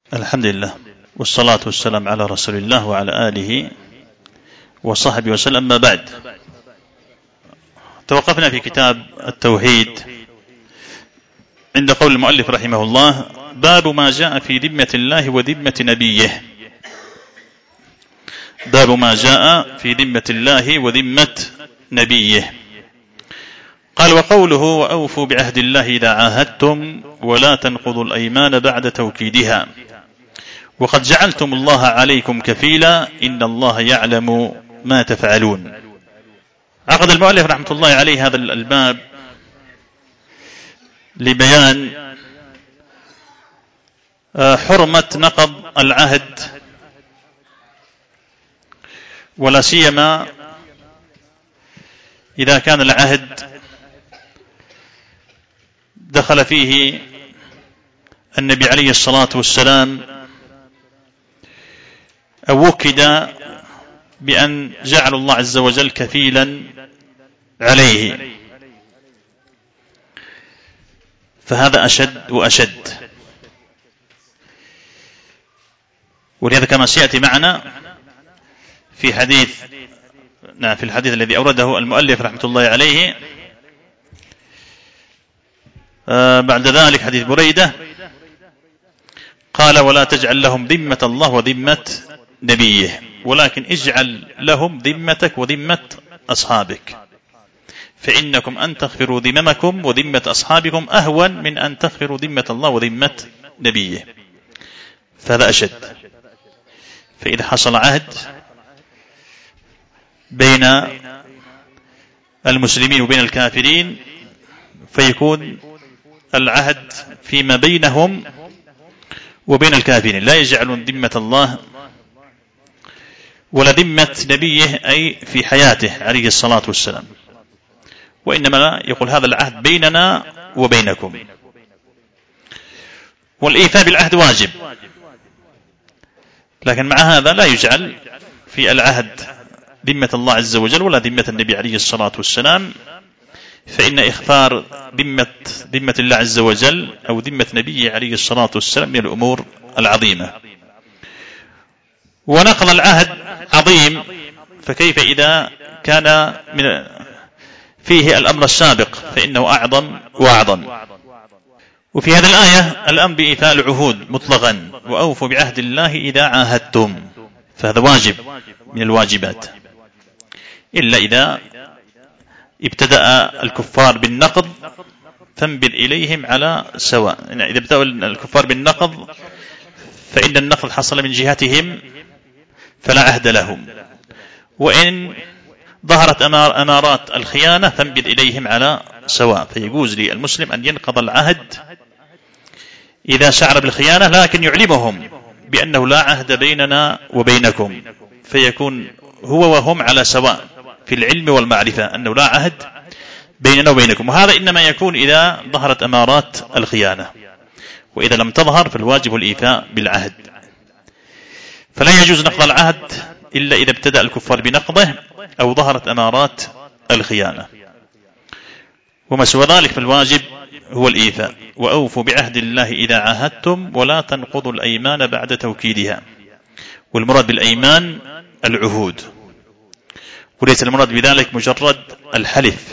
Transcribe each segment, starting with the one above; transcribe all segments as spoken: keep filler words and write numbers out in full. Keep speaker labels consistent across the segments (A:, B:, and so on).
A: الحمد لله والصلاة والسلام على رسول الله وعلى آله وصحبه وسلم. ما بعد، توقفنا في كتاب التوحيد عند قول المؤلف رحمه الله: باب ما جاء في ذمة الله وذمة نبيه. باب ما جاء في ذمة الله وذمة نبيه. قال: وقوله: وأوفوا بعهد الله إذا عاهدتم ولا تنقضوا الأيمان بعد توكيدها وقد جعلتم الله عليكم كفيلا إن الله يعلم ما تفعلون. عقد المؤلف رحمة الله عليه هذا الباب لبيان حرمة نقض العهد، ولا سيما إذا كان العهد دخل فيه النبي عليه الصلاة والسلام أو وكد بأن جعل الله عز وجل كفيلا عليه، فهذا أشد وأشد. ولهذا كما سيأتي معنا في حديث نعم في الحديث الذي أورده المؤلف رحمة الله عليه آه بعد ذلك حديث بريدة قال: ولا تجعل لهم ذمة الله وذمة نبيه ولكن اجعل لهم ذمتك وذمة أصحابك فإنكم أن تغفروا ذممكم وذمة أصحابكم أهون من أن تغفروا ذمة الله وذمة نبيه. فهذا أشد. فإذا حصل عهد بين المسلمين وبين الكافرين فيكون العهد فيما بينهم وبين الكافرين، لا يجعلون ذمة الله ولا ذمة نبيه أي في حياته عليه الصلاة والسلام، وإنما يقول هذا العهد بيننا وبينكم. والإيفاء بالعهد واجب، لكن مع هذا لا يجعل في العهد ذمة الله عز وجل ولا ذمة النبي عليه الصلاة والسلام، فإن إخفار ذمة ذمة الله عز وجل أو ذمة نبيه عليه الصلاة والسلام من الأمور العظيمة. ونقض العهد عظيم، فكيف إذا كان من فيه الأمر السابق فإنه أعظم وأعظم. وفي هذه الآية الأمر بإيفاء العهود مطلقا: وأوفوا بعهد الله إذا عاهدتم، فهذا واجب من الواجبات، إلا إذا ابتدأ الكفار بالنقض فانبذ إليهم على سواء. يعني إذا ابتدأوا الكفار بالنقض فإن النقض حصل من جهتهم فلا عهد لهم، وإن ظهرت أمارات الخيانة فانبذ إليهم على سواء. فيجوز للمسلم أن ينقض العهد إذا شعر بالخيانة، لكن يعلمهم بأنه لا عهد بيننا وبينكم، فيكون هو وهم على سواء في العلم والمعرفة أنه لا عهد بيننا وبينكم. وهذا إنما يكون إذا ظهرت أمارات الخيانة، وإذا لم تظهر فالواجب الإيفاء بالعهد. فلا يجوز نقض العهد إلا إذا ابتدأ الكفار بنقضه أو ظهرت أمارات الخيانة، وما سوى ذلك فالواجب هو الإيفاء. وأوفوا بعهد الله إذا عاهدتم ولا تنقضوا الأيمان بعد توكيدها. والمراد بالأيمان العهود، وليس المراد بذلك مجرد الحلف.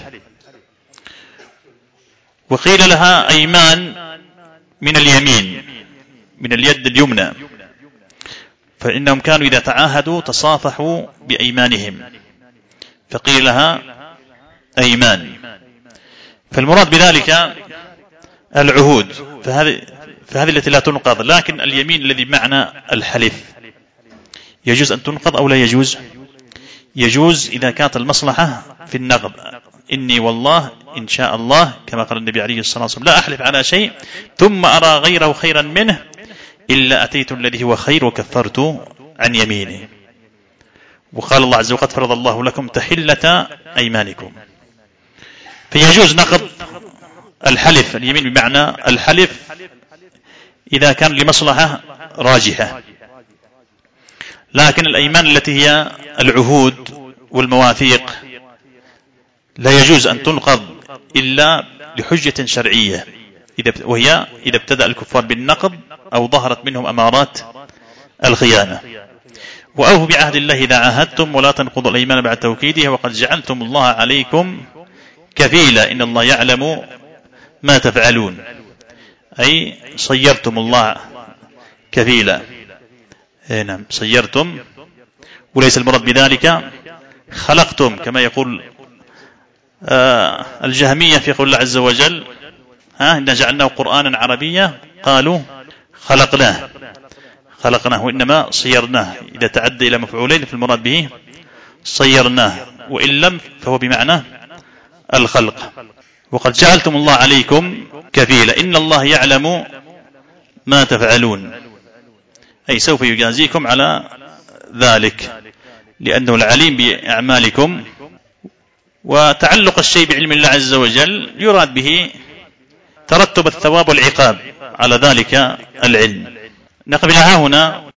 A: وقيل لها أيمان من اليمين، من اليد اليمنى، فإنهم كانوا إذا تعاهدوا تصافحوا بأيمانهم فقيل لها أيمان. فالمراد بذلك العهود، فهذه فهذه التي لا تنقض. لكن اليمين الذي معنى الحلف يجوز أن تنقض أو لا يجوز؟ يجوز إذا كانت المصلحة في النقض. إني والله إن شاء الله، كما قال النبي عليه الصلاة والسلام: لا أحلف على شيء ثم أرى غيره خيرا منه إلا أتيت الذي هو خير وكفرت عن يمينه. وقال الله عز وجل: قد فرض الله لكم تحلة أيمانكم. فيجوز نقض الحلف، اليمين بمعنى الحلف، إذا كان لمصلحة راجحة. لكن الأيمان التي هي العهود والمواثيق لا يجوز أن تنقض إلا لحجة شرعية، وهي إذا ابتدأ الكفار بالنقض أو ظهرت منهم أمارات الخيانة. وأوفوا بعهد الله إذا عاهدتم ولا تنقضوا الأيمان بعد توكيدها وقد جعلتم الله عليكم كفيلا إن الله يعلم ما تفعلون، أي صيرتم الله كفيلا. نعم صيرتم، وليس المراد بذلك خلقتم كما يقول آه الجهمية في قول الله عز وجل ها إنا جعلناه قرآنا عربيا قالوا خلقناه خلقناه وإنما صيرناه. إذا تعدى إلى مفعولين فالمراد به صيرناه، وإن لم فهو بمعنى الخلق. وقد جعلتم الله عليكم كفيلا إن الله يعلم ما تفعلون، أي سوف يجازيكم على ذلك لأنه العليم بأعمالكم. وتعلق الشيء بعلم الله عز وجل يراد به ترتب الثواب والعقاب على ذلك العلم. نقف إلى هنا.